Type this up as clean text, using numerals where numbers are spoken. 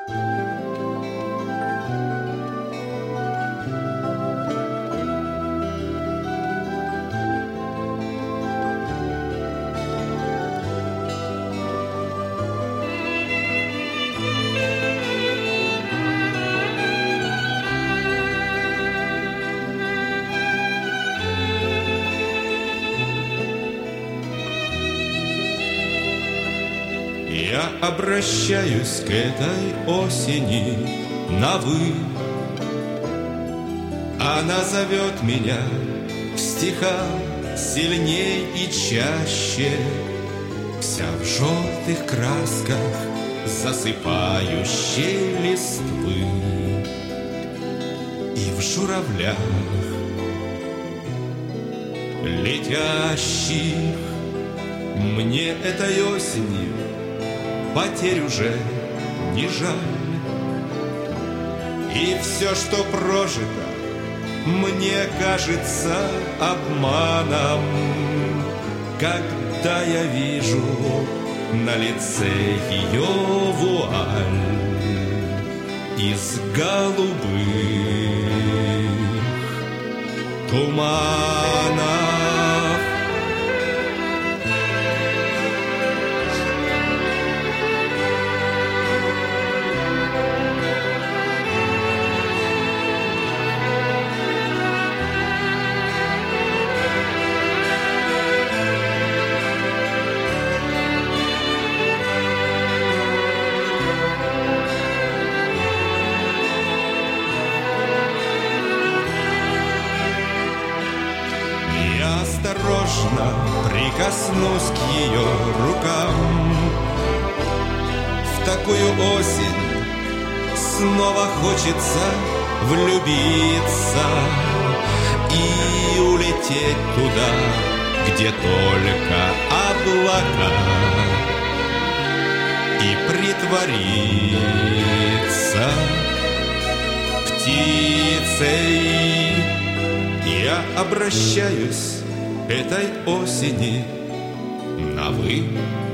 Я обращаюсь к этой осени на «вы». Она зовет меня в стихах сильней и чаще, вся в желтых красках засыпающей листвы и в журавлях летящих. Мне этой осенью потерь уже не жаль, и все, что прожито, мне кажется обманом, когда я вижу на лице ее вуаль из голубых туманов. Осторожно прикоснусь к ее рукам. В такую осень снова хочется влюбиться и улететь туда, где только облака, и притвориться птицей. Я обращаюсь этой осени на «вы».